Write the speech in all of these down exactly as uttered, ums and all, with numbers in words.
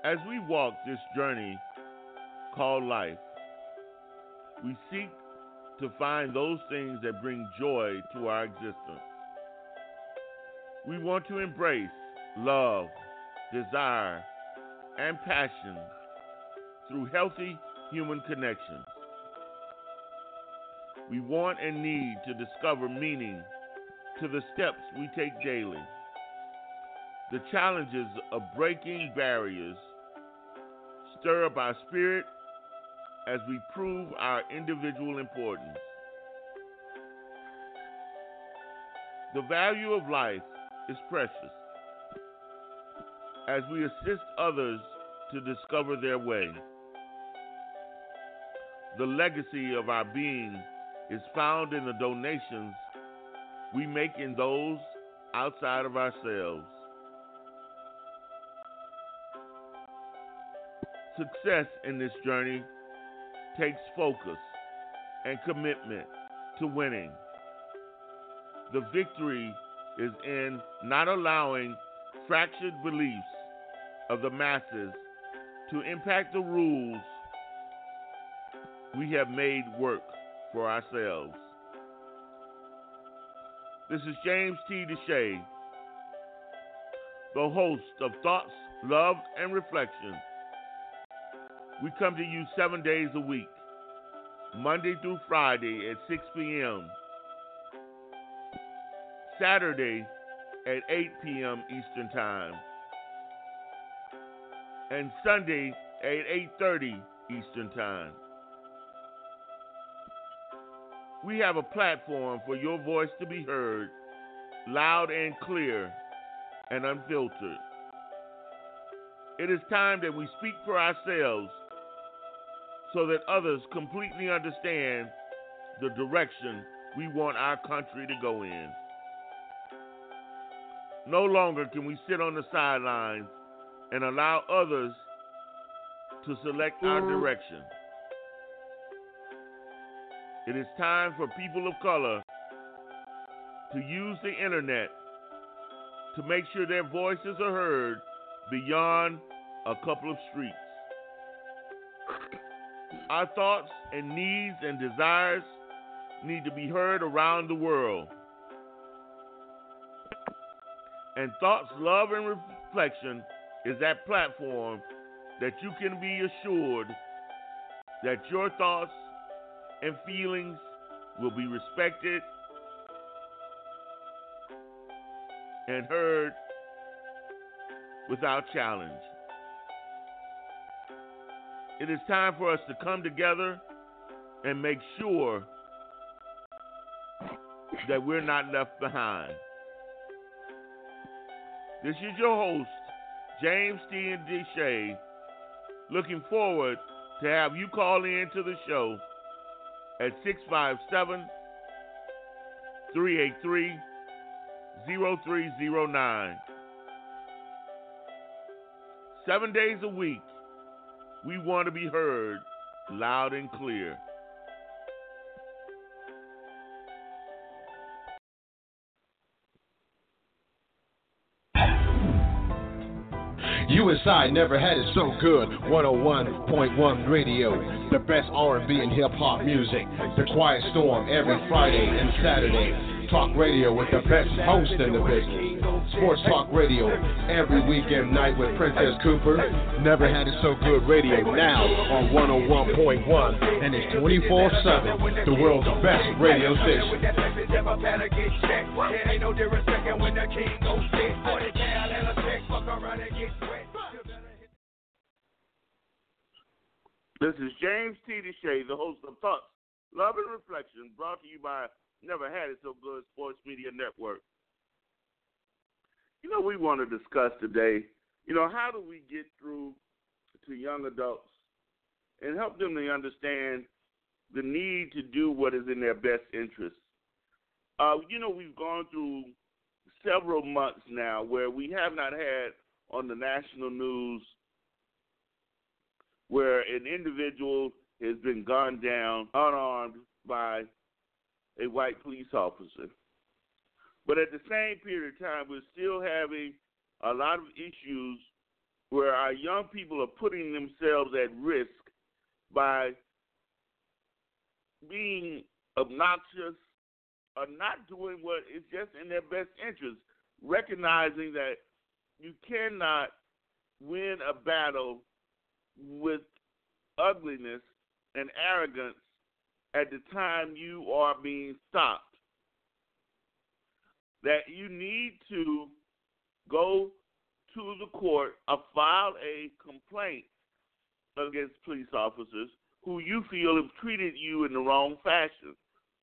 As we walk this journey called life, we seek to find those things that bring joy to our existence. We want to embrace love, desire, and passion through healthy human connections. We want and need to discover meaning to the steps we take daily. The challenges of breaking barriers stir up our spirit as we prove our individual importance. The value of life is precious as we assist others to discover their way. The legacy of our being is found in the donations we make in those outside of ourselves. Success in this journey takes focus and commitment to winning. The victory is in not allowing fractured beliefs of the masses to impact the rules we have made work for ourselves. This is James T. Deshay, the host of Thoughts, Love, and Reflection. We come to you seven days a week, Monday through Friday at six p.m., Saturday at eight p.m. Eastern Time, and Sunday at eight thirty Eastern Time. We have a platform for your voice to be heard, loud and clear and unfiltered. It is time that we speak for ourselves so that others completely understand the direction we want our country to go in. No longer can we sit on the sidelines and allow others to select our direction. It is time for people of color to use the internet to make sure their voices are heard beyond a couple of streets. Our thoughts and needs and desires need to be heard around the world. And Thoughts, Love, and Reflection is that platform that you can be assured that your thoughts and feelings will be respected and heard without challenge. It is time for us to come together and make sure that we're not left behind. This is your host, James T. Deshay, looking forward to have you call in to the show at six five seven, three eight three, zero three zero nine. Seven days a week, we want to be heard loud and clear. U S I never had it so good. one oh one point one Radio, the best R and B and hip hop music. The Quiet Storm every Friday and Saturday. Talk radio with the best host in the business. Sports Talk Radio every weekend night with Princess Cooper. Never had it so good radio now on one oh one point one, and it's twenty-four seven, the world's best radio station. This is James T. Deshay, the host of Thoughts, Love, and Reflection, brought to you by Never Had It So Good Sports Media Network. You know, we want to discuss today, you know, how do we get through to young adults and help them to understand the need to do what is in their best interest. Uh, you know, we've gone through several months now where we have not had on the national news where an individual has been gunned down unarmed by a white police officer. But at the same period of time, we're still having a lot of issues where our young people are putting themselves at risk by being obnoxious or not doing what is just in their best interest, recognizing that you cannot win a battle with ugliness and arrogance at the time you are being stopped. That you need to go to the court or file a complaint against police officers who you feel have treated you in the wrong fashion.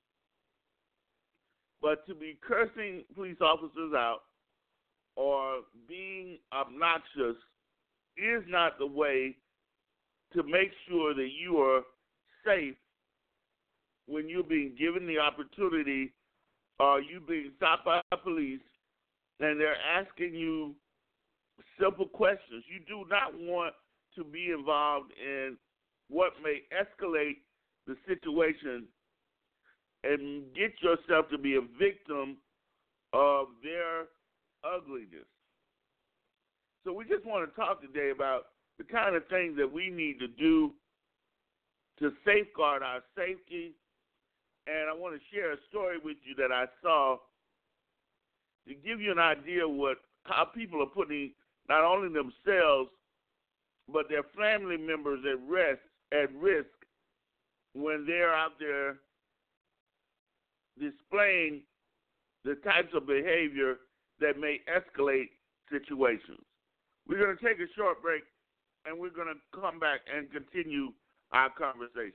But to be cursing police officers out or being obnoxious is not the way to make sure that you are safe when you're being given the opportunity or you being stopped by police and they're asking you simple questions. You do not want to be involved in what may escalate the situation and get yourself to be a victim of their ugliness. So we just want to talk today about the kind of things that we need to do to safeguard our safety. And I want to share a story with you that I saw to give you an idea of what how people are putting not only themselves but their family members at risk at risk when they're out there displaying the types of behavior that may escalate situations. We're going to take a short break, and we're going to come back and continue our conversation.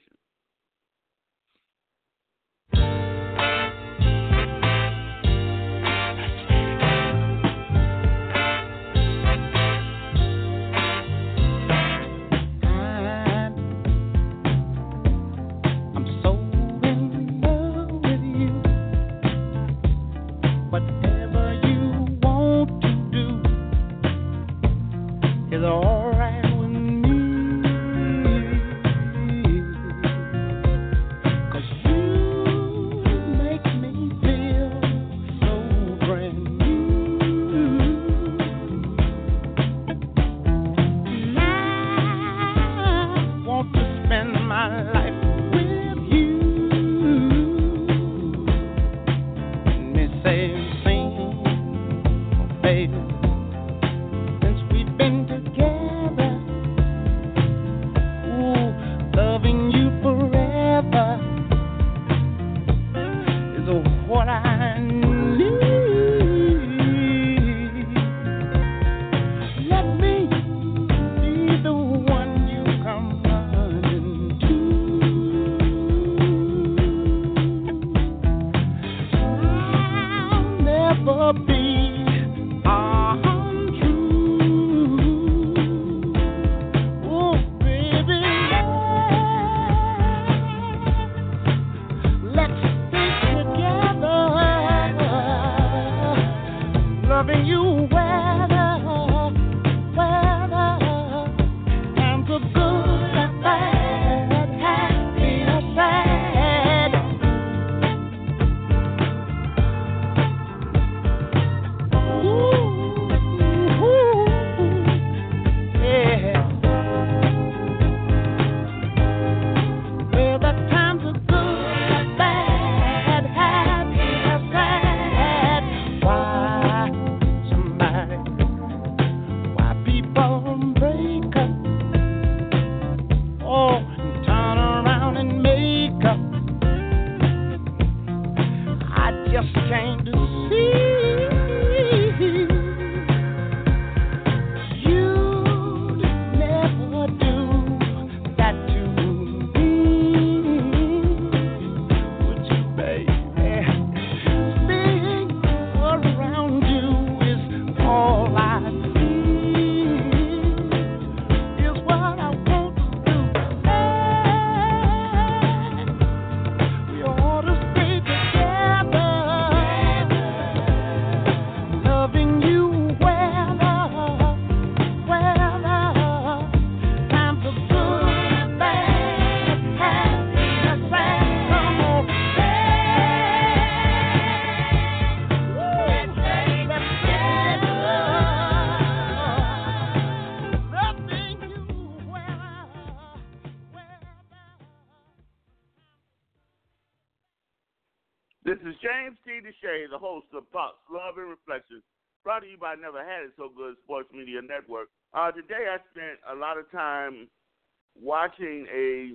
James T. Deshay, the host of Thoughts, Love, and Reflection, brought to you by Never Had It So Good Sports Media Network. Uh, today I spent a lot of time watching a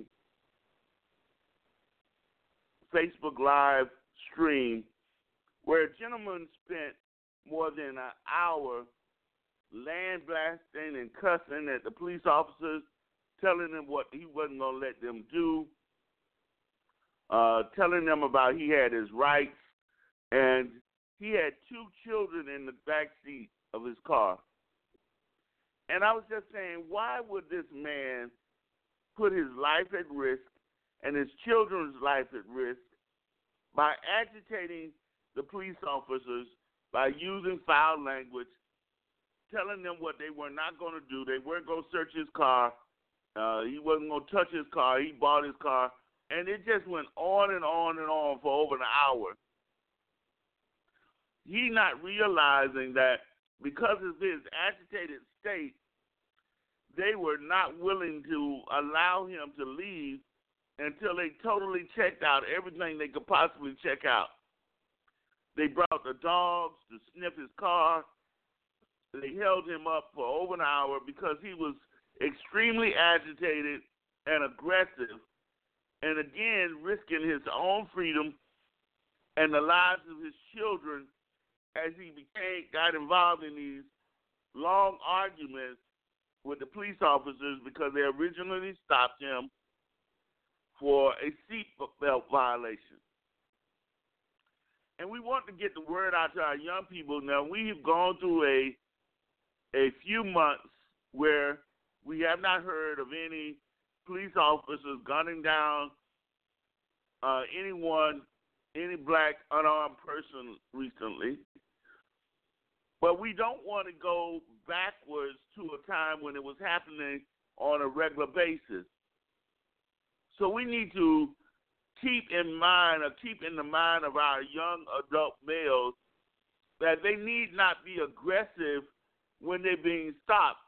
Facebook Live stream where a gentleman spent more than an hour land blasting and cussing at the police officers, telling them what he wasn't going to let them do, uh, telling them about he had his rights, and he had two children in the back seat of his car. And I was just saying, why would this man put his life at risk and his children's life at risk by agitating the police officers, by using foul language, telling them what they were not going to do? They weren't going to search his car. Uh, he wasn't going to touch his car. He bought his car. And it just went on and on and on for over an hour. He not realizing that because of his agitated state, they were not willing to allow him to leave until they totally checked out everything they could possibly check out. They brought the dogs to sniff his car. They held him up for over an hour because he was extremely agitated and aggressive, and again risking his own freedom and the lives of his children as he became got involved in these long arguments with the police officers because they originally stopped him for a seatbelt violation. And we want to get the word out to our young people. Now, we have gone through a a few months where we have not heard of any police officers gunning down uh, anyone, any black unarmed person recently. But we don't want to go backwards to a time when it was happening on a regular basis. So we need to keep in mind, or keep in the mind of our young adult males, that they need not be aggressive when they're being stopped,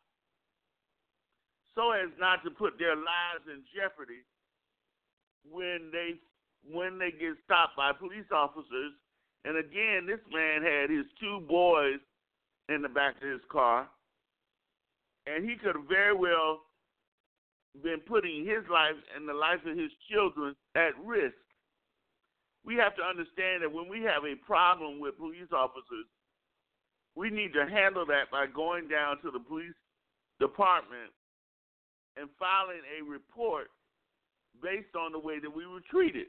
so as not to put their lives in jeopardy when they when they get stopped by police officers. And again, this man had his two boys in the back of his car, and he could have very well been putting his life and the life of his children at risk. We have to understand that when we have a problem with police officers, we need to handle that by going down to the police department and filing a report based on the way that we were treated.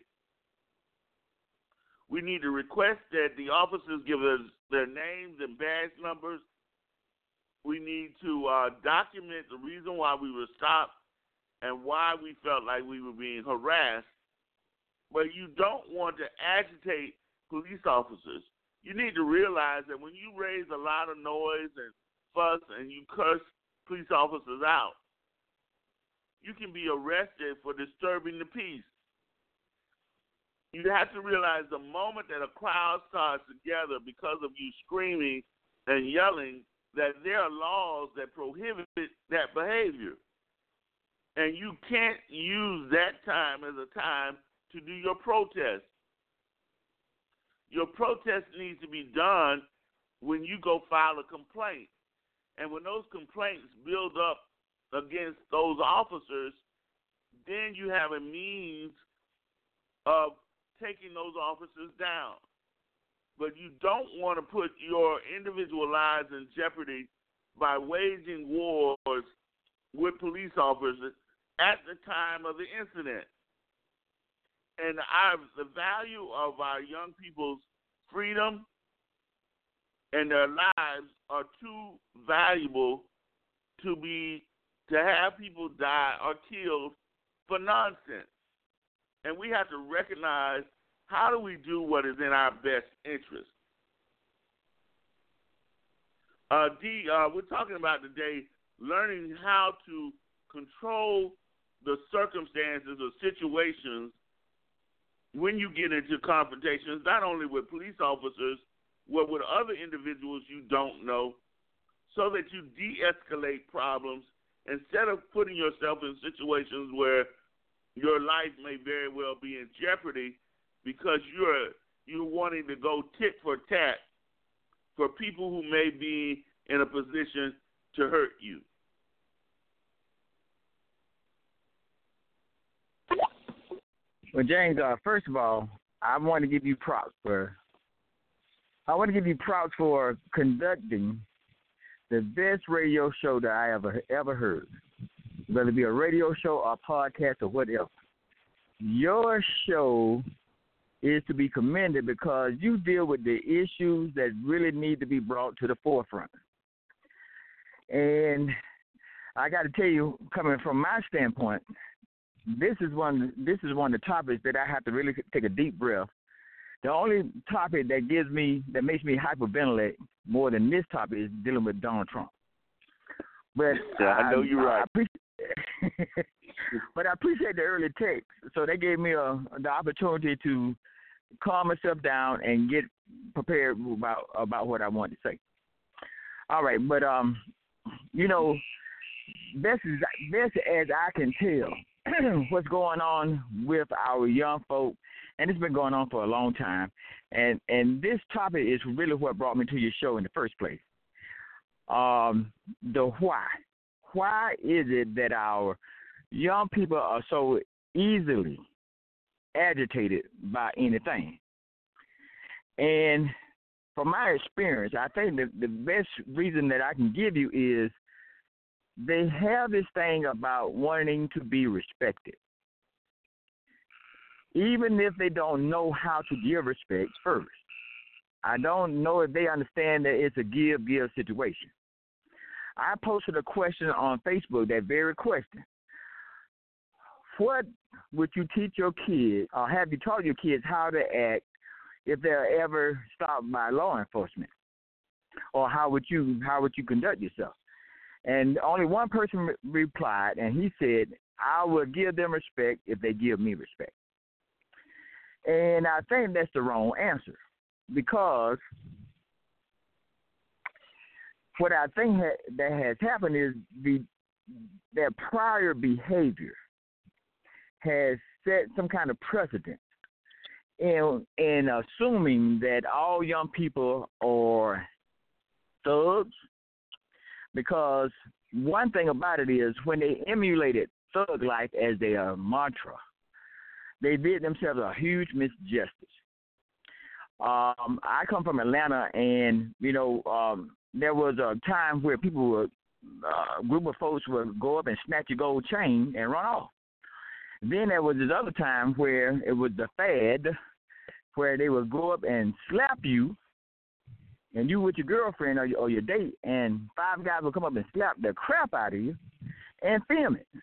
We need to request that the officers give us their names and badge numbers. We need to uh, document the reason why we were stopped and why we felt like we were being harassed. But you don't want to agitate police officers. You need to realize that when you raise a lot of noise and fuss and you curse police officers out, you can be arrested for disturbing the peace. You have to realize the moment that a crowd starts together because of you screaming and yelling, that there are laws that prohibit that behavior. And you can't use that time as a time to do your protest. Your protest needs to be done when you go file a complaint. And when those complaints build up against those officers, then you have a means of taking those officers down. But you don't want to put your individual lives in jeopardy by waging wars with police officers at the time of the incident. And our, the value of our young people's freedom and their lives are too valuable to be to have people die or killed for nonsense. And we have to recognize, how do we do what is in our best interest? Uh, D, uh, we're talking about today learning how to control the circumstances or situations when you get into confrontations, not only with police officers, but with other individuals you don't know, so that you de-escalate problems instead of putting yourself in situations where your life may very well be in jeopardy because you're you're wanting to go tit for tat for people who may be in a position to hurt you. Well, James, uh, first of all, I want to give you props for I want to give you props for conducting the best radio show that I ever ever heard, whether it be a radio show or a podcast or whatever. Your show is to be commended because you deal with the issues that really need to be brought to the forefront. And I got to tell you, coming from my standpoint, this is one this is one of the topics that I have to really take a deep breath. The only topic that gives me, that makes me hyperventilate more than this topic is dealing with Donald Trump. But yeah, I know you're I, right. I appreciate, but I appreciate the early text. So they gave me a, the opportunity to calm myself down and get prepared about about what I wanted to say. All right, but um, you know, best as best as I can tell, what's going on with our young folk. And it's been going on for a long time. And and this topic is really what brought me to your show in the first place. Um, the why. Why is it that our young people are so easily agitated by anything? And from my experience, I think that the best reason that I can give you is they have this thing about wanting to be respected. Even if they don't know how to give respect first. I don't know if they understand that it's a give-give situation. I posted a question on Facebook, that very question. What would you teach your kids, or have you taught your kids how to act if they're ever stopped by law enforcement? Or how would you how would you conduct yourself? And only one person re- replied, and he said, I will give them respect if they give me respect. And I think that's the wrong answer, because what I think ha- that has happened is the their prior behavior has set some kind of precedent in in assuming that all young people are thugs. Because one thing about it is when they emulated thug life as their mantra, they did themselves a huge misjustice. Um, I come from Atlanta, and, you know, um, there was a time where people would, uh, a group of folks would go up and snatch your gold chain and run off. Then there was this other time where it was the fad, where they would go up and slap you, and you with your girlfriend or your, or your date, and five guys would come up and slap the crap out of you and film it.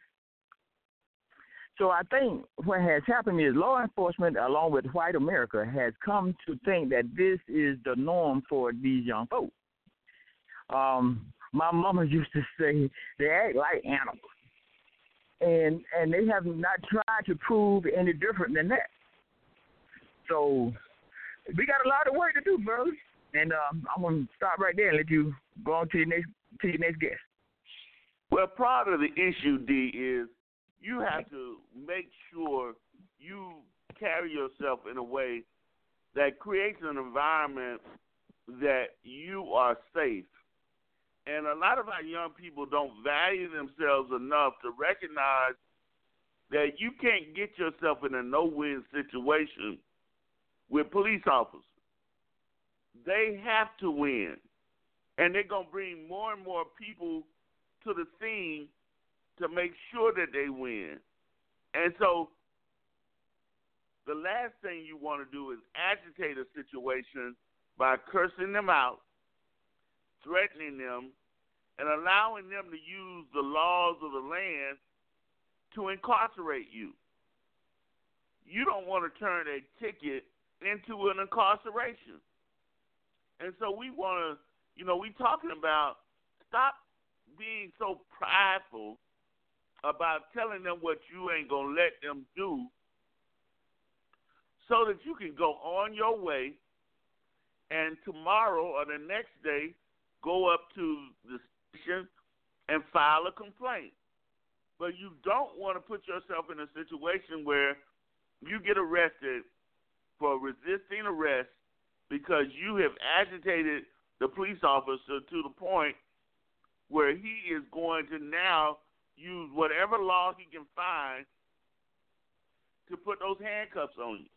So I think what has happened is law enforcement, along with white America, has come to think that this is the norm for these young folks. Um, my mama used to say they act like animals, and and they have not tried to prove any different than that. So we got a lot of work to do, brother. And um, I'm gonna stop right there and let you go on to your next to your next guest. Well, part of the issue, D, is you have to make sure you carry yourself in a way that creates an environment that you are safe. And a lot of our young people don't value themselves enough to recognize that you can't get yourself in a no-win situation with police officers. They have to win. And they're going to bring more and more people to the scene to make sure that they win. And so the last thing you want to do is agitate a situation by cursing them out, threatening them, and allowing them to use the laws of the land to incarcerate you. You don't want to turn a ticket into an incarceration. And so we want to, you know, we talking about stop being so prideful about telling them what you ain't going to let them do so that you can go on your way and tomorrow or the next day go up to the station and file a complaint. But you don't want to put yourself in a situation where you get arrested for resisting arrest because you have agitated the police officer to the point where he is going to now use whatever law he can find to put those handcuffs on you.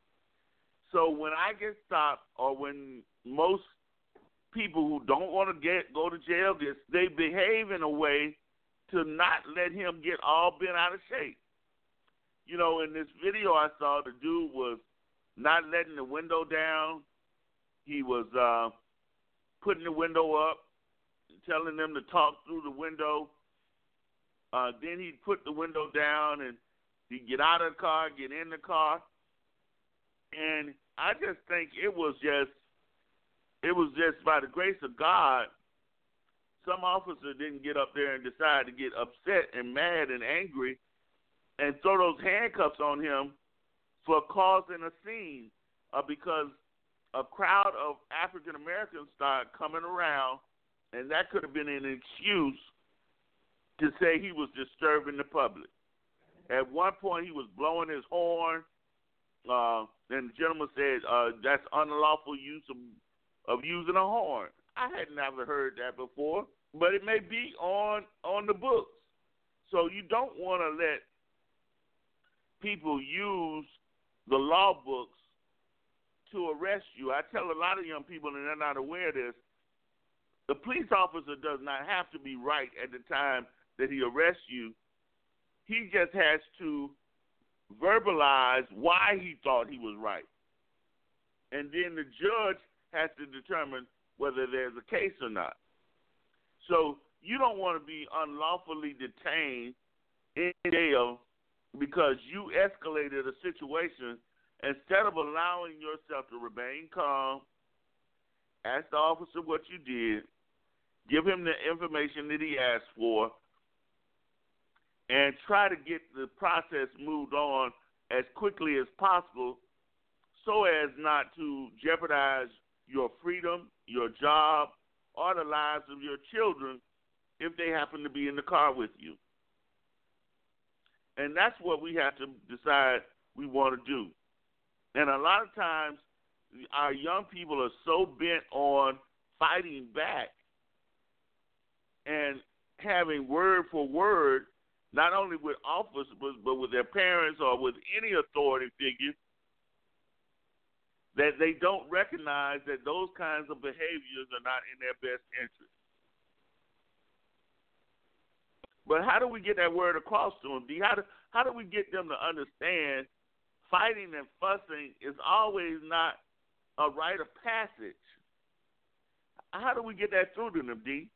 So when I get stopped, or when most people who don't want to get go to jail, get, they behave in a way to not let him get all bent out of shape. You know, in this video I saw, the dude was not letting the window down. He was uh, putting the window up, telling them to talk through the window. Uh, then he'd put the window down and he'd get out of the car, get in the car. And I just think it was just, it was just by the grace of God, some officer didn't get up there and decide to get upset and mad and angry and throw those handcuffs on him for causing a scene, uh, because a crowd of African Americans started coming around, and that could have been an excuse to say he was disturbing the public. At one point, he was blowing his horn, uh, and the gentleman said uh, that's unlawful use of, of using a horn. I had never heard that before, but it may be on on the books. So you don't want to let people use the law books to arrest you. I tell a lot of young people, and they're not aware of this, the police officer does not have to be right at the time that he arrests you. He just has to verbalize why he thought he was right. And then the judge has to determine whether there's a case or not. So you don't want to be unlawfully detained in jail because you escalated a situation. Instead of allowing yourself to remain calm, ask the officer what you did, give him the information that he asked for, and try to get the process moved on as quickly as possible so as not to jeopardize your freedom, your job, or the lives of your children if they happen to be in the car with you. And that's what we have to decide we want to do. And a lot of times our young people are so bent on fighting back and having word for word, not only with officers, but with their parents or with any authority figure, that they don't recognize that those kinds of behaviors are not in their best interest. But how do we get that word across to them, D? How do, how do we get them to understand fighting and fussing is always not a rite of passage? How do we get that through to them, D?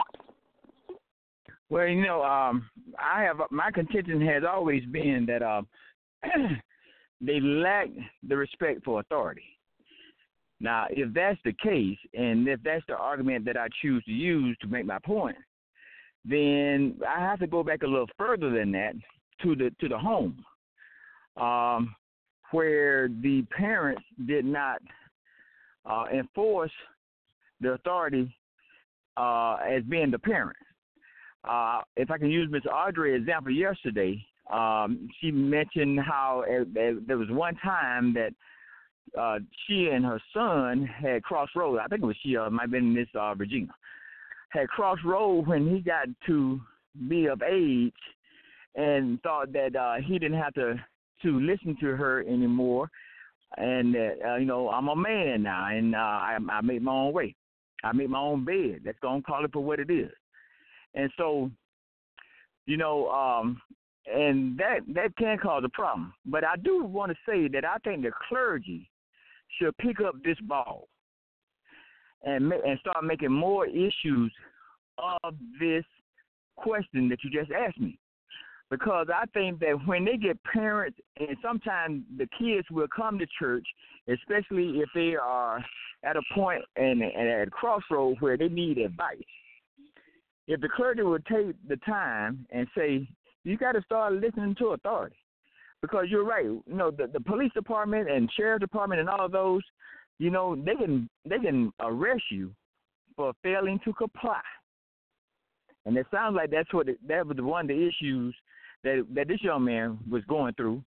Well, you know, um, I have my contention has always been that uh, they lack the respect for authority. Now, if that's the case, and if that's the argument that I choose to use to make my point, then I have to go back a little further than that to the to the home, um, where the parents did not uh, enforce the authority uh, as being the parent. Uh, if I can use Miz Audrey's example yesterday, um, she mentioned how uh, there was one time that uh, she and her son had crossed roads. I think it was she, uh, might have been Miss uh, Regina, had crossed roads when he got to be of age and thought that uh, he didn't have to, to listen to her anymore. And, uh, you know, I'm a man now, and uh, I, I make my own way. I make my own bed. Let's go and call it for what it is. And so, you know, um, and that that can cause a problem. But I do want to say that I think the clergy should pick up this ball and ma- and start making more issues of this question that you just asked me. Because I think that when they get parents, and sometimes the kids will come to church, especially if they are at a point and at a crossroads where they need advice. If the clergy would take the time and say, you got to start listening to authority. Because you're right, you know, the, the police department and sheriff department and all of those, you know, they can they can arrest you for failing to comply. And it sounds like that's what it, that was one of the issues that that this young man was going through.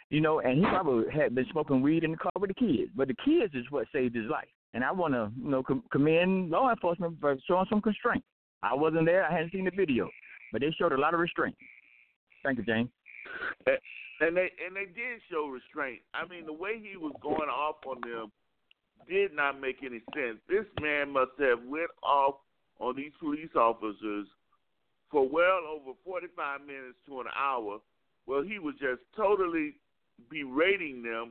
You know, and he probably had been smoking weed in the car with the kids. But the kids is what saved his life. And I want to, you know, com- commend law enforcement for showing some constraint. I wasn't there. I hadn't seen the video. But they showed a lot of restraint. Thank you, James. And they and they did show restraint. I mean, the way he was going off on them did not make any sense. This man must have went off on these police officers for well over forty-five minutes to an hour. Well, he was just totally berating them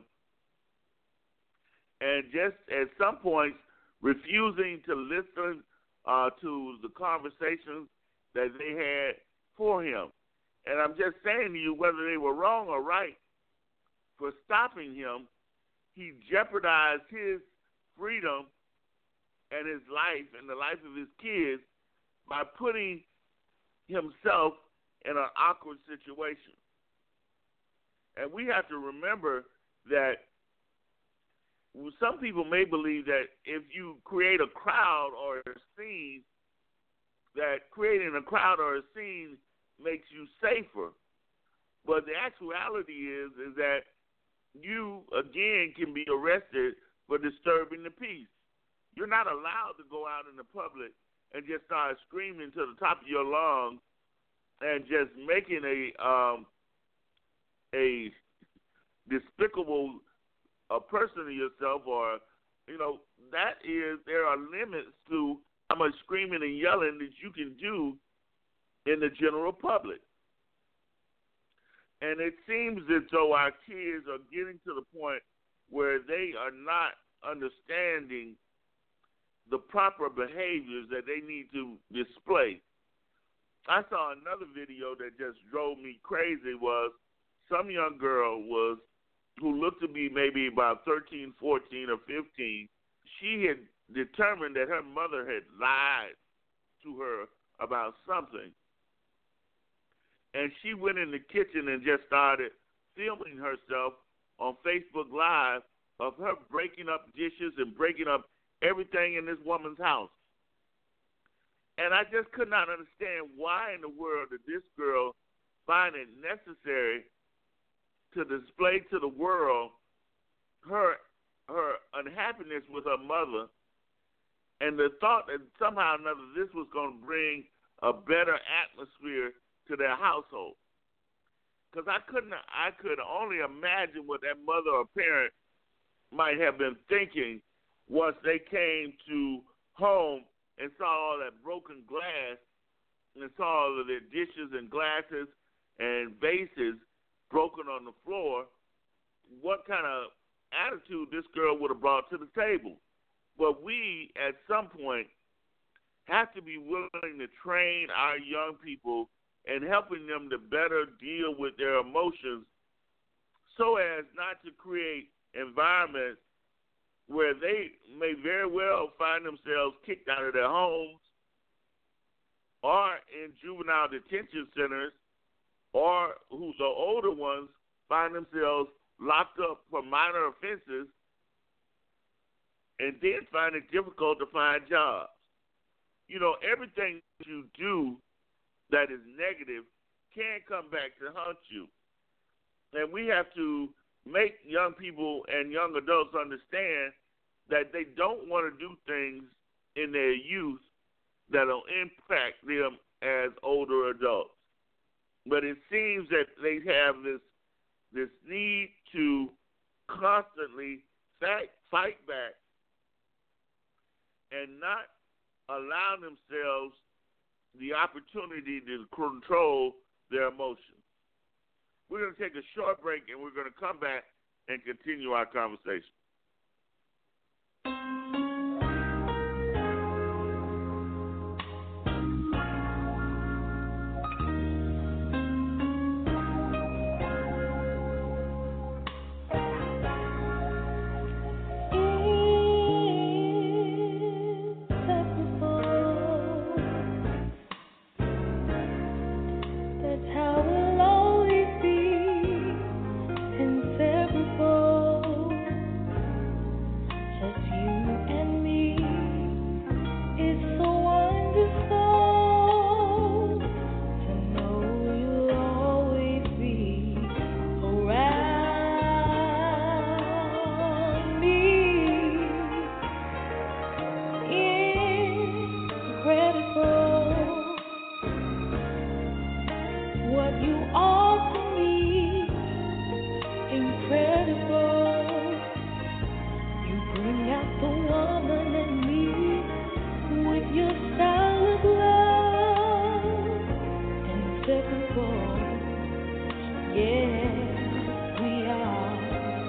and just at some points refusing to listen uh, to the conversations that they had for him. And I'm just saying to you, whether they were wrong or right for stopping him, he jeopardized his freedom and his life and the life of his kids by putting himself in an awkward situation. And we have to remember that some people may believe that if you create a crowd or a scene, that creating a crowd or a scene makes you safer. But the actuality is is that you, again, can be arrested for disturbing the peace. You're not allowed to go out in the public and just start screaming to the top of your lungs and just making a um, a despicable a person of yourself, or, you know, that is, there are limits to how much screaming and yelling that you can do in the general public. And it seems as though our kids are getting to the point where they are not understanding the proper behaviors that they need to display. I saw another video that just drove me crazy. Was some young girl was who looked to be maybe about thirteen, fourteen, or fifteen. She had determined that her mother had lied to her about something. And she went in the kitchen and just started filming herself on Facebook Live of her breaking up dishes and breaking up everything in this woman's house. And I just could not understand why in the world did this girl find it necessary to display to the world her her unhappiness with her mother, and the thought that somehow or another this was going to bring a better atmosphere to their household. Because I couldn't, I could only imagine what that mother or parent might have been thinking once they came to home and saw all that broken glass and saw all of their dishes and glasses and vases broken on the floor, what kind of attitude this girl would have brought to the table. But we, at some point, have to be willing to train our young people and helping them to better deal with their emotions so as not to create environments where they may very well find themselves kicked out of their homes or in juvenile detention centers, or who the older ones find themselves locked up for minor offenses and then find it difficult to find jobs. You know, everything that you do that is negative can come back to haunt you. And we have to make young people and young adults understand that they don't want to do things in their youth that will impact them as older adults. But it seems that they have this this need to constantly fight, fight back and not allow themselves the opportunity to control their emotions. We're going to take a short break, and we're going to come back and continue our conversation. inseparable. Yes, we are.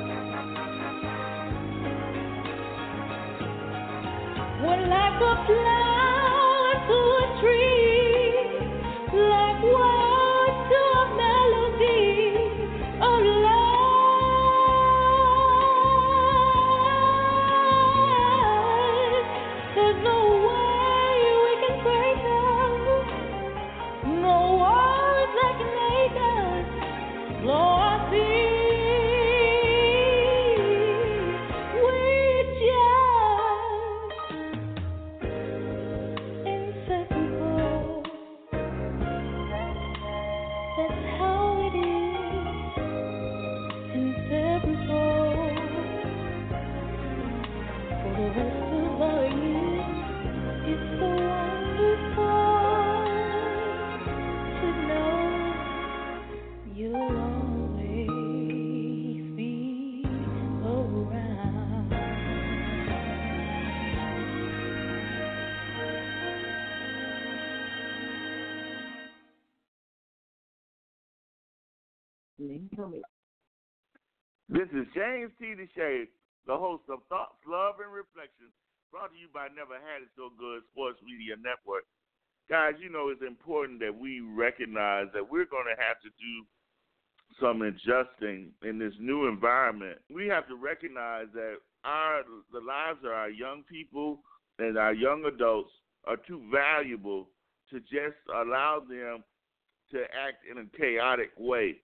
We're like a flower to a tree, like words to a melody of life. There's no way we can break them, no words that can make us blow our feet. We just inseparable. That's how it is, inseparable. For the rest of our years, it's so wonderful to know you'll always be around. This is James T. DeShay, the host of Thoughts, Love, and Reflections, brought to you by Never Had It So Good Sports Media Network. Guys, you know it's important that we recognize that we're going to have to do some adjusting in this new environment. We have to recognize that our the lives of our young people and our young adults are too valuable to just allow them to act in a chaotic way.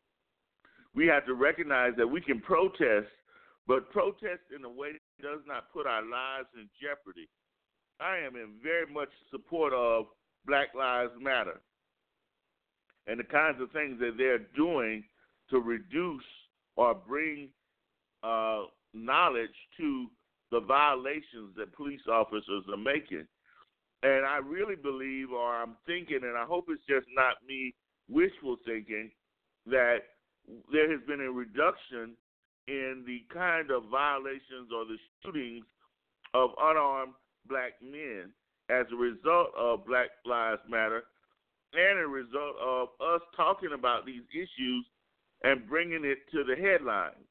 We have to recognize that we can protest, but protest in a way that does not put our lives in jeopardy. I am in very much support of Black Lives Matter and the kinds of things that they're doing to reduce or bring uh, knowledge to the violations that police officers are making. And I really believe, or I'm thinking, and I hope it's just not me wishful thinking, that there has been a reduction in the kind of violations or the shootings of unarmed black men as a result of Black Lives Matter and a result of us talking about these issues and bringing it to the headlines.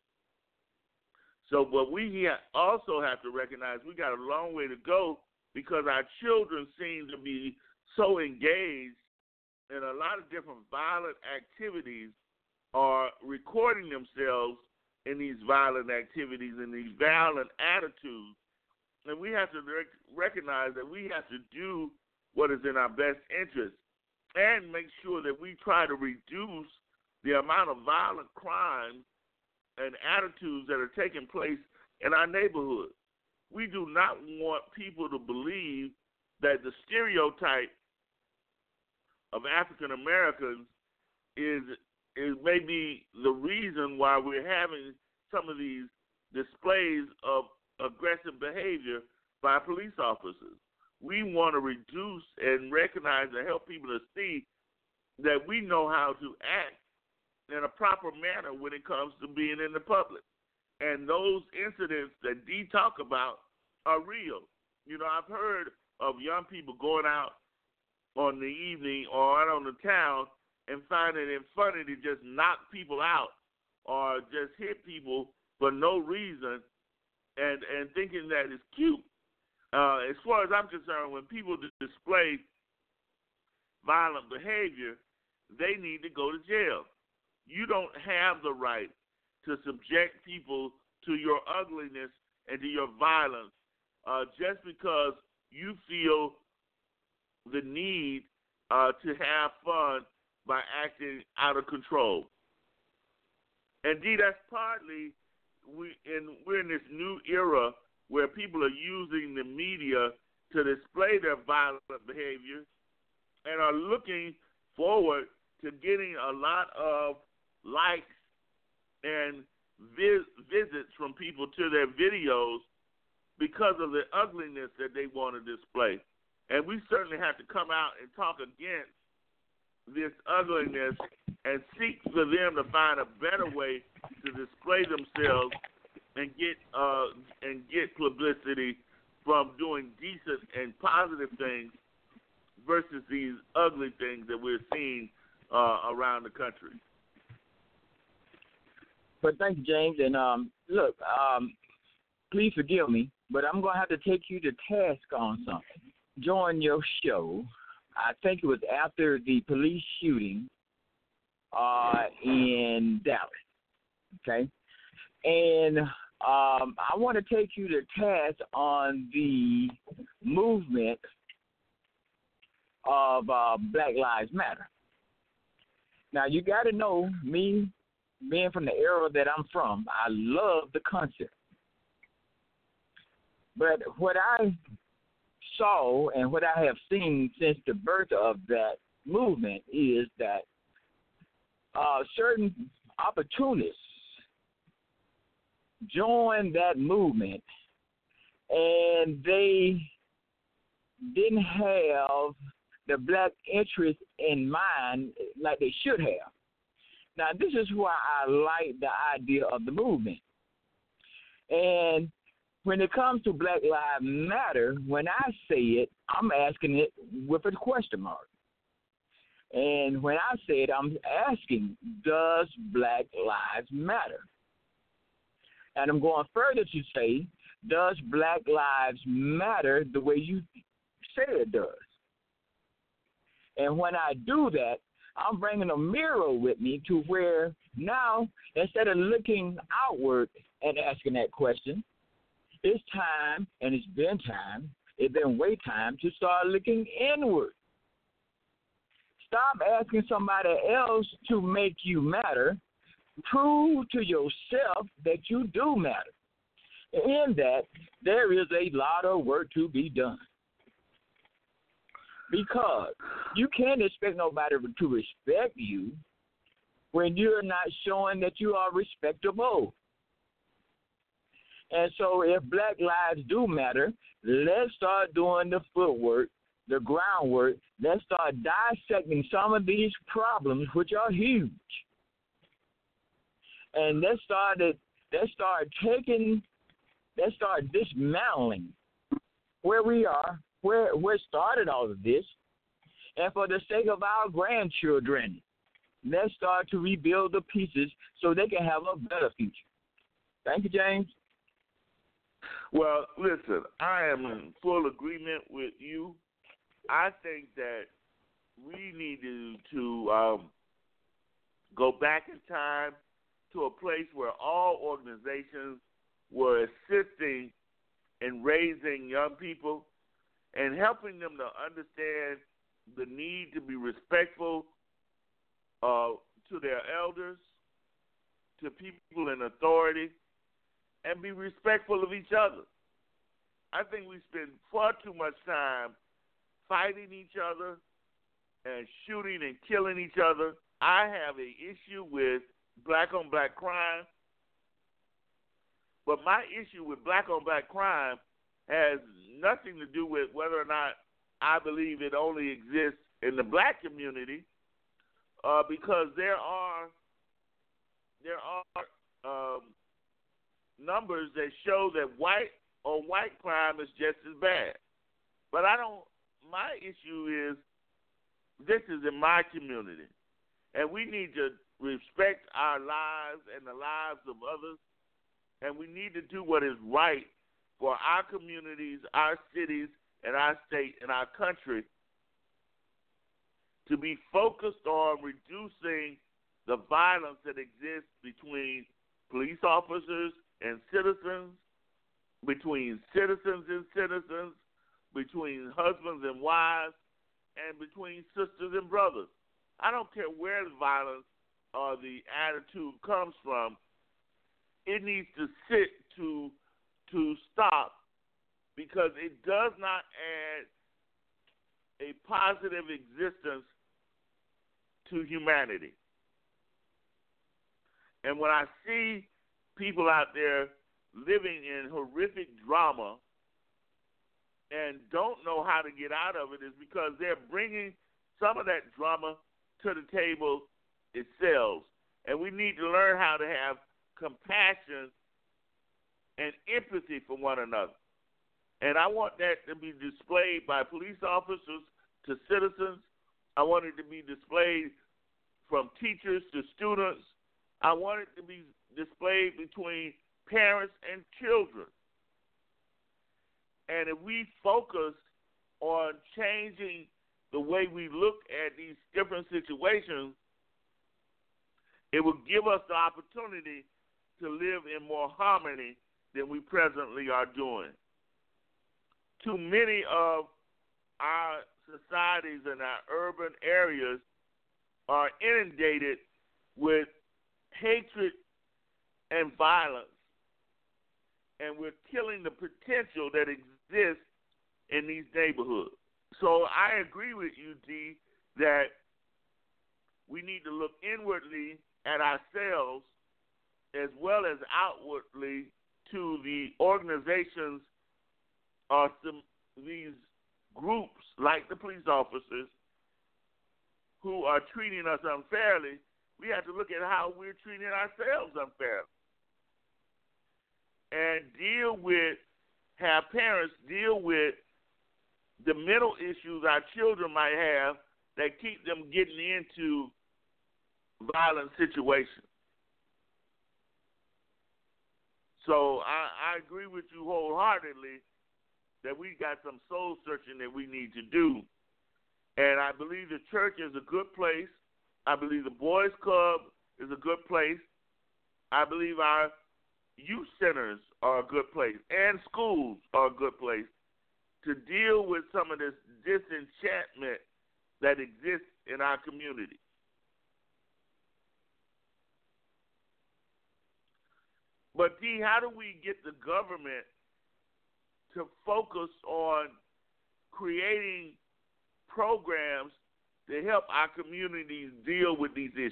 So, but we also have to recognize we got a long way to go because our children seem to be so engaged in a lot of different violent activities or recording themselves in these violent activities and these violent attitudes. And we have to rec- recognize that we have to do what is in our best interest and make sure that we try to reduce the amount of violent crimes and attitudes that are taking place in our neighborhood. We do not want people to believe that the stereotype of African Americans is is maybe the reason why we're having some of these displays of aggressive behavior by police officers. We want to reduce and recognize and help people to see that we know how to act in a proper manner when it comes to being in the public. And those incidents that Dee talk about are real. You know, I've heard of young people going out on the evening or out on the town and finding it funny to just knock people out or just hit people for no reason and, and thinking that it's cute. Uh, as far as I'm concerned, when people display violent behavior, they need to go to jail. You don't have the right to subject people to your ugliness and to your violence uh, just because you feel the need uh, to have fun by acting out of control. Indeed, that's partly we in we're in this new era where people are using the media to display their violent behavior and are looking forward to getting a lot of likes and vis- visits from people to their videos because of the ugliness that they want to display. And we certainly have to come out and talk against this ugliness and seek for them to find a better way to display themselves and get uh, and get publicity from doing decent and positive things versus these ugly things that we're seeing uh, around the country. But thank you, James. And um, look, um, please forgive me, but I'm going to have to take you to task on something. During your show, I think it was after the police shooting uh, in Dallas, okay? And um, I want to take you to task on the movement of uh, Black Lives Matter. Now, you got to know, me being from the era that I'm from, I love the concept. But what I saw and what I have seen since the birth of that movement is that uh, certain opportunists joined that movement, and they didn't have the black interest in mind like they should have. Now, this is why I like the idea of the movement. And when it comes to Black Lives Matter, when I say it, I'm asking it with a question mark. And when I say it, I'm asking, does Black Lives matter? And I'm going further to say, does Black Lives matter the way you say it does? And when I do that, I'm bringing a mirror with me to where now, instead of looking outward and asking that question, it's time, and it's been time, it's been way time to start looking inward. Stop asking somebody else to make you matter. Prove to yourself that you do matter. In that, there is a lot of work to be done. Because you can't expect nobody to respect you when you're not showing that you are respectable. And so if Black lives do matter, let's start doing the footwork, the groundwork. Let's start dissecting some of these problems, which are huge. And let's start, it, let's start taking, let's start dismantling where we are, where, where started all of this. And for the sake of our grandchildren, let's start to rebuild the pieces so they can have a better future. Thank you, James. Well, listen, I am in full agreement with you. I think that we need to, to um, go back in time to a place where all organizations were assisting in raising young people and helping them to understand the need to be respectful uh, to their elders, to people in authority, and be respectful of each other. I think we spend far too much time fighting each other and shooting and killing each other. I have an issue with black-on-black crime, but my issue with black-on-black crime has nothing to do with whether or not I believe it only exists in the black community, uh, because there are there are um, numbers that show that white on white crime is just as bad. But I don't. My issue is this is in my community, and we need to respect our lives and the lives of others, and we need to do what is right for our communities, our cities, and our state and our country to be focused on reducing the violence that exists between police officers and citizens, between citizens and citizens, between husbands and wives, and between sisters and brothers. I don't care where the violence or the attitude comes from. It needs to sit to to stop, because it does not add a positive existence to humanity. And when I see people out there living in horrific drama and don't know how to get out of it, is because they're bringing some of that drama to the table itself. And we need to learn how to have compassion and empathy for one another. And I want that to be displayed by police officers to citizens. I want it to be displayed from teachers to students. I want it to be displayed between parents and children. And if we focus on changing the way we look at these different situations, it will give us the opportunity to live in more harmony than we presently are doing. Too many of our societies and our urban areas are inundated with hatred and violence, and we're killing the potential that exists in these neighborhoods. So I agree with you, D, that we need to look inwardly at ourselves as well as outwardly to the organizations or some these groups like the police officers who are treating us unfairly. We have to look at how we're treating ourselves unfairly and deal with, have parents deal with the mental issues our children might have that keep them getting into violent situations. So I, I agree with you wholeheartedly that we got some soul searching that we need to do. And I believe the church is a good place. I believe the Boys Club is a good place. I believe our youth centers are a good place, and schools are a good place to deal with some of this disenchantment that exists in our community. But, D, how do we get the government to focus on creating programs to help our communities deal with these issues?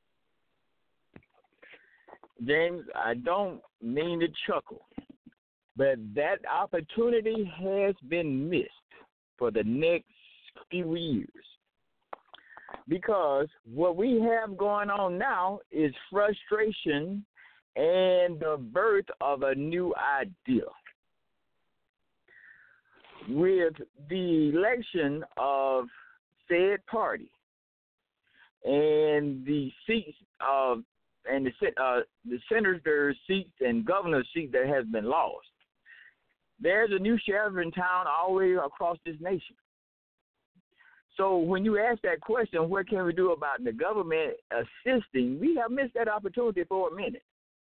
James, I don't mean to chuckle, but that opportunity has been missed for the next few years. Because what we have going on now is frustration and the birth of a new idea. With the election of said party and the seats of and the uh, the senator seats and governor seats that has been lost, there's a new sheriff in town all the way across this nation. So when you ask that question, what can we do about the government assisting, we have missed that opportunity for a minute.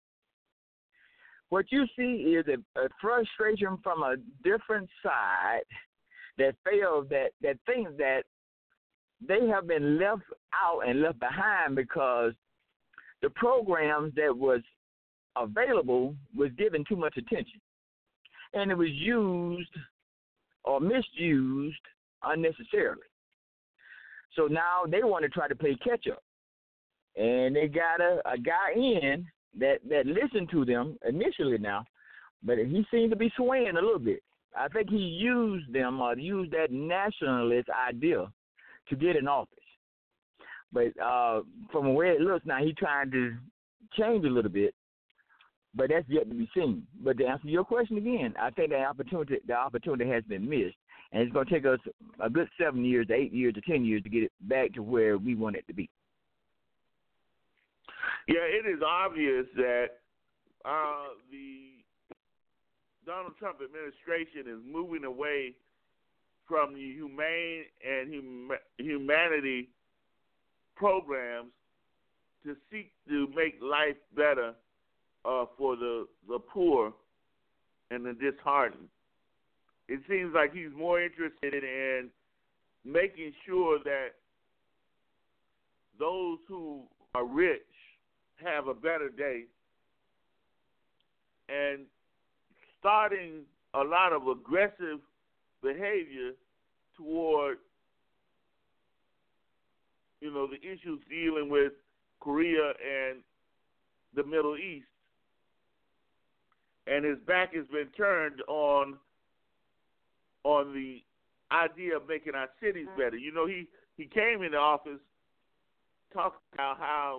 What you see is a, a frustration from a different side that fails, that, that thinks that they have been left out and left behind because the programs that was available was given too much attention. And it was used or misused unnecessarily. So now they want to try to play catch up. And they got a, a guy in that, that listened to them initially now, but he seemed to be swaying a little bit. I think he used them or used that nationalist idea to get in office. But uh, from where it looks now, he's trying to change a little bit, but that's yet to be seen. But to answer your question again, I think the opportunity the opportunity has been missed, and it's going to take us a good seven years, to eight years, to ten years to get it back to where we want it to be. Yeah, it is obvious that uh, the Donald Trump administration is moving away from the humane and hum- humanity programs to seek to make life better uh, for the, the poor and the disheartened. It seems like he's more interested in making sure that those who are rich have a better day and starting a lot of aggressive behavior toward, you know, the issues dealing with Korea and the Middle East. And his back has been turned on on the idea of making our cities better. You know, he, he came into office talking about how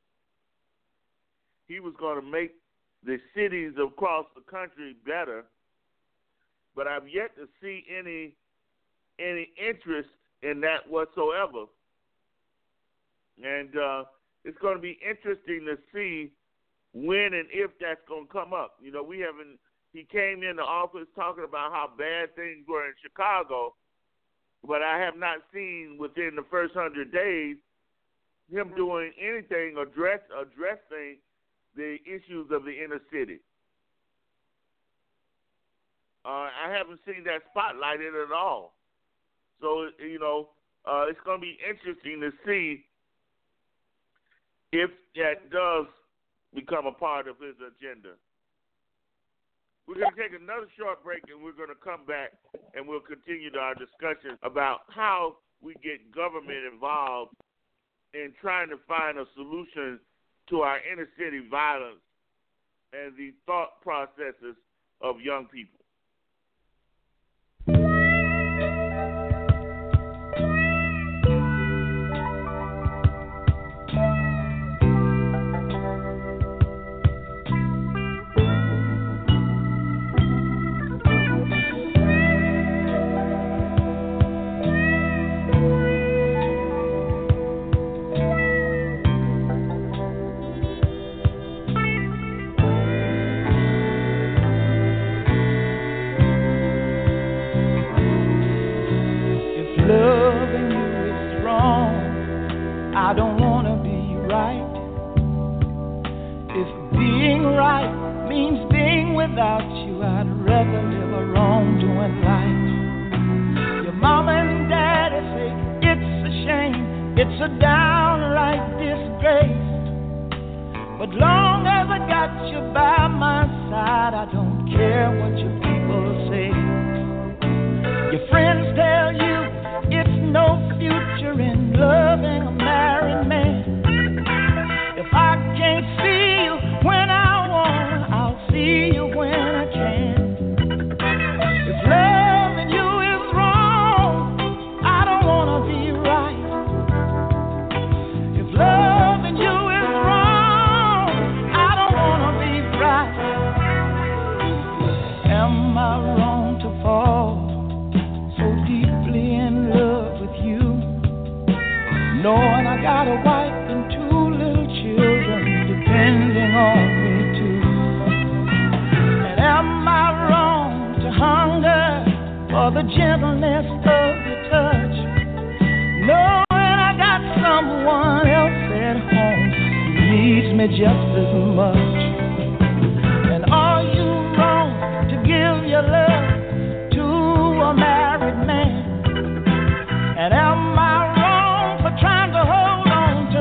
he was going to make the cities across the country better, but I've yet to see any any interest in that whatsoever. And uh, it's going to be interesting to see when and if that's going to come up. You know, we haven't, he came in the office talking about how bad things were in Chicago, but I have not seen within the first hundred days him doing anything address, addressing the issues of the inner city. Uh, I haven't seen that spotlighted at all. So, you know, uh, it's going to be interesting to see if that does become a part of his agenda. We're going to take another short break, and we're going to come back, and we'll continue our discussion about how we get government involved in trying to find a solution to our inner city violence and the thought processes of young people. I don't want to be right. If being right means being without you, I'd rather live a wrongdoing life. Your mama and daddy say it's a shame, it's a downright disgrace. But long as I got you by my side, I don't care what your people say. Your friends tell you it's no future in loving a married man. If I can't see you when I want, I'll see you when I can. If loving you is wrong, I don't want to be right. If loving you is wrong, I don't want to be right. Am I wrong to fall so deeply in love with you, knowing I got a wife and two little children depending on me too? And am I wrong to hunger for the gentleness of your touch, knowing I got someone else at home who needs me just as much? And are you wrong to give your love to a married man? And am I wrong for trying to hold on to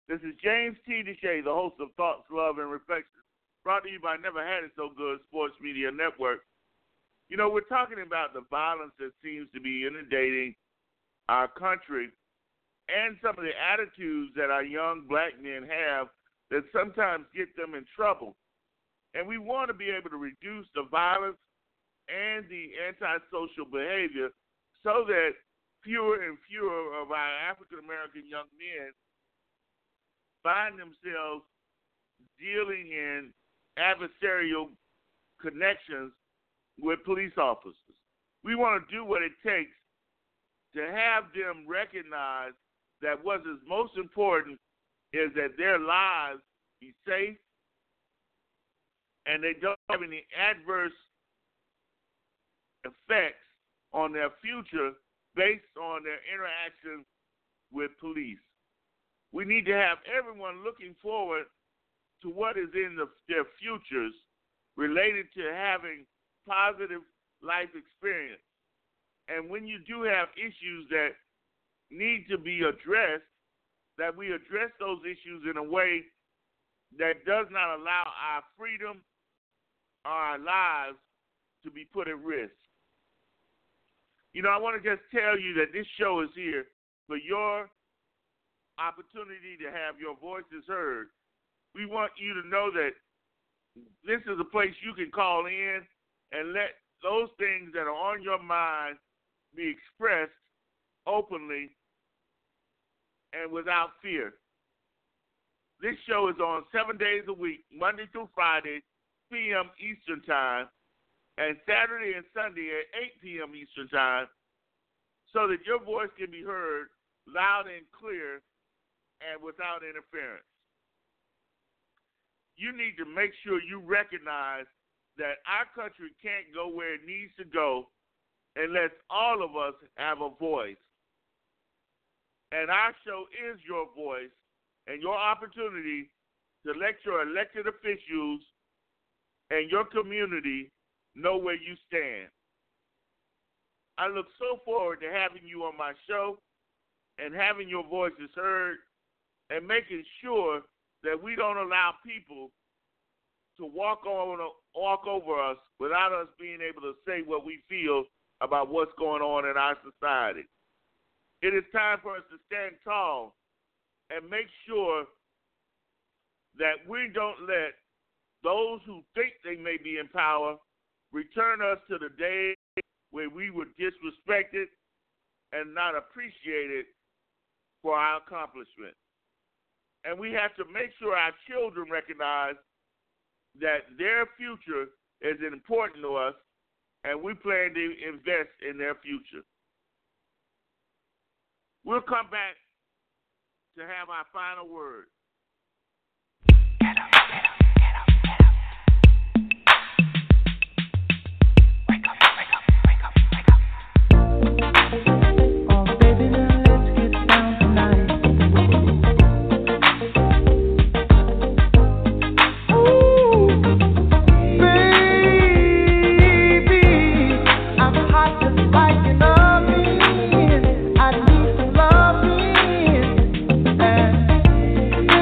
This is James T. Deshay, the host of Thoughts, Love, and Reflections, brought to you by Never Had It So Good Sports Media Network. You know, we're talking about the violence that seems to be inundating our country and some of the attitudes that our young black men have that sometimes get them in trouble. And we want to be able to reduce the violence and the antisocial behavior so that fewer and fewer of our African-American young men find themselves dealing in adversarial connections with police officers. We want to do what it takes to have them recognize that what is most important is that their lives be safe and they don't have any adverse effects on their future based on their interaction with police. We need to have everyone looking forward to what is in the, their futures related to having positive life experience. And when you do have issues that need to be addressed, that we address those issues in a way that does not allow our freedom or our lives to be put at risk. You know, I want to just tell you that this show is here for your opportunity to have your voices heard. We want you to know that this is a place you can call in and let those things that are on your mind be expressed openly and without fear. This show is on seven days a week, Monday through Friday, p m Eastern Time, and Saturday and Sunday at eight p m Eastern Time, so that your voice can be heard loud and clear and without interference. You need to make sure you recognize that our country can't go where it needs to go unless all of us have a voice. And our show is your voice and your opportunity to let your elected officials and your community know where you stand. I look so forward to having you on my show and having your voices heard and making sure that we don't allow people to walk on walk over us without us being able to say what we feel about what's going on in our society. It is time for us to stand tall and make sure that we don't let those who think they may be in power return us to the day where we were disrespected and not appreciated for our accomplishment. And we have to make sure our children recognize that their future is important to us, and we plan to invest in their future. We'll come back to have our final word. Get up, get up, get up, get up. Wake up, wake up, wake up, wake up. Oh, baby, now let's get down tonight. Ooh, baby, I'm hot just like you love me. I need some loving, and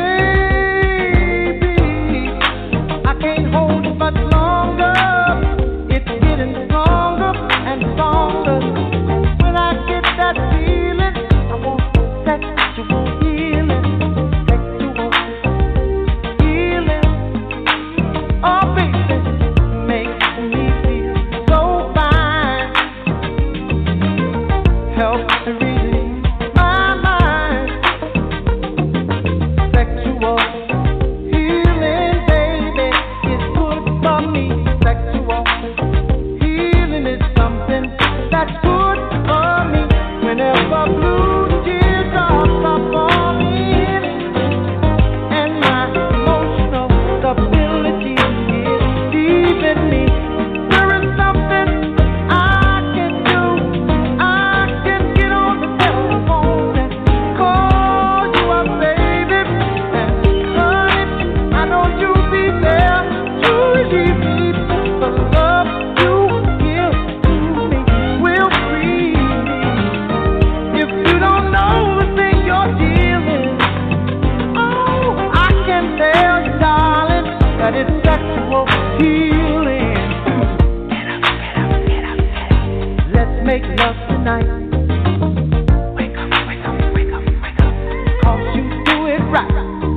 make love tonight. Wake up, wake up, wake up, wake up. 'Cause you do it right.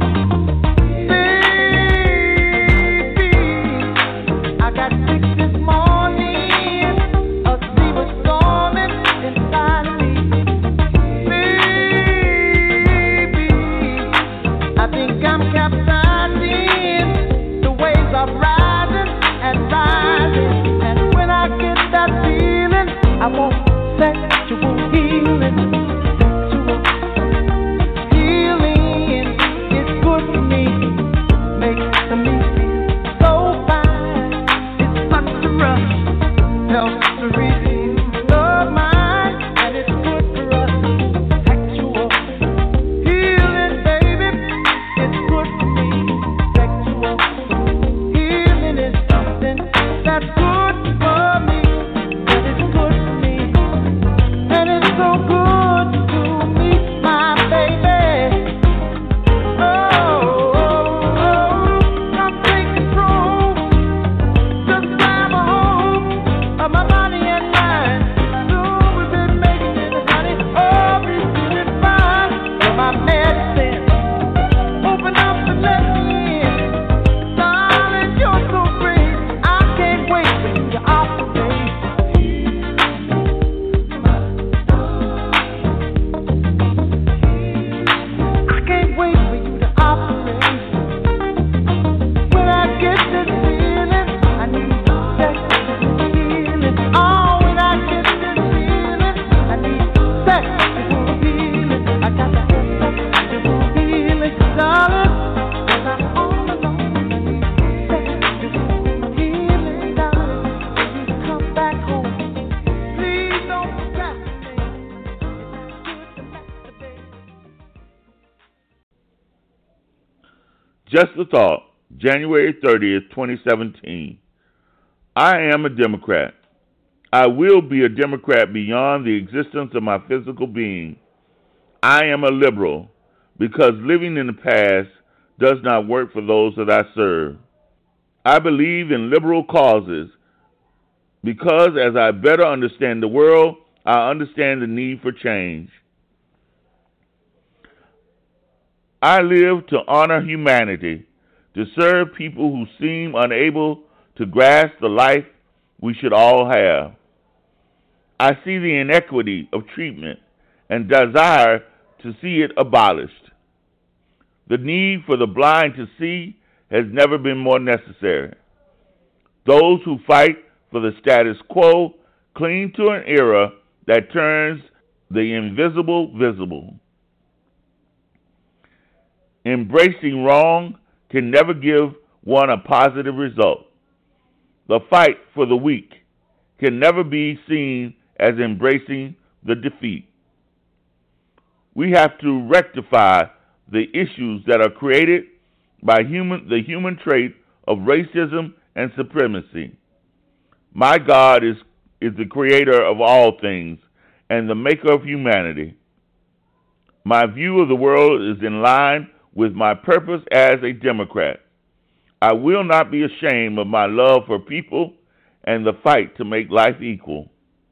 Baby, I got sick this morning. A sea was storming inside of me. Baby, I think I'm capsizing. The waves are rising and rising. And when I get that feeling, I want sexual healing. Sexual healing is good for me. Makes me feel so fine. It's such a rush. Helps to redeem love mine. And it's good for us. Sexual healing, baby. It's good for me. Sexual healing is something that's good for me. And it's good for me. And it's so good to me, my baby. Oh, oh, oh, come take control. Just grab a hold of my body and mind. So we've been making it, honey. Oh, we feeling fine. You're my medicine. Open up and let me in. Darling, you're so great. I can't wait for you to operate. I can't wait for you to operate. When I get this feeling, I need sexual healing. Oh, when I get this feeling, I need sexual healing. I got to get sexual healing, darling. 'Cause I'm all alone. I need sexual healing, darling. When you come back home, please don't procrastinate. It's good to masturbate. Just a thought, January thirtieth, twenty seventeen. I am a Democrat. I will be a Democrat beyond the existence of my physical being. I am a liberal because living in the past does not work for those that I serve. I believe in liberal causes because as I better understand the world, I understand the need for change. I live to honor humanity, to serve people who seem unable to grasp the life we should all have. I see the inequity of treatment and desire to see it abolished. The need for the blind to see has never been more necessary. Those who fight for the status quo cling to an era that turns the invisible visible. Embracing wrong can never give one a positive result. The fight for the weak can never be seen as embracing the defeat. We have to rectify the issues that are created by human, the human trait of racism and supremacy. My God is, is the creator of all things and the maker of humanity. My view of the world is in line with my purpose as a Democrat. I will not be ashamed of my love for people and the fight to make life equal.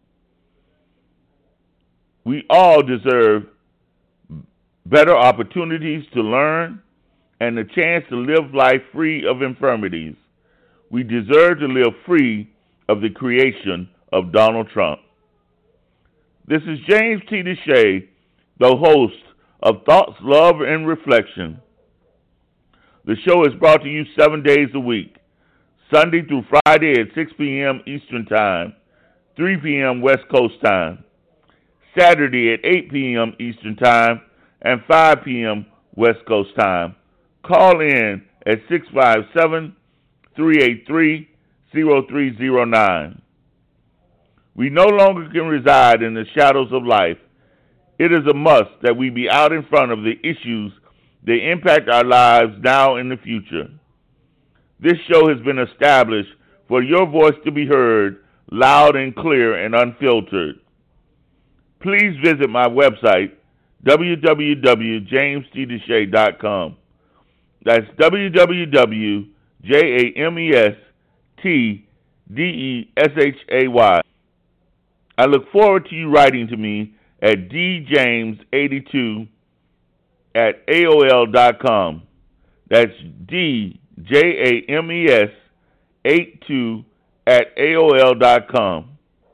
We all deserve better opportunities to learn and the chance to live life free of infirmities. We deserve to live free of the creation of Donald Trump. This is James T. Deshay, the host of Thoughts, Love, and Reflection. The show is brought to you seven days a week, Sunday through Friday at six p.m. Eastern Time, three p.m. West Coast Time, Saturday at eight p.m. Eastern Time, and five p.m. West Coast Time. Call in at six five seven, three eight three, zero three zero nine. We no longer can reside in the shadows of life. It is a must that we be out in front of the issues that impact our lives now and in the future. This show has been established for your voice to be heard loud and clear and unfiltered. Please visit my website, w w w dot james t deshay dot com. That's w w w dot james t deshay. I look forward to you writing to me at d james eighty-two at A O L dot com. That's D J A M E S eighty-two at A O L dot com.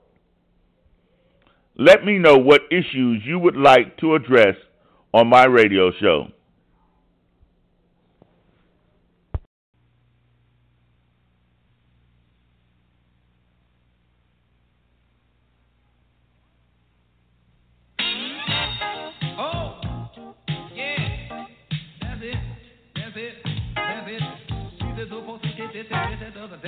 Let me know what issues you would like to address on my radio show. That's it. That's it. That's it. She's supposed to get this and this and the other.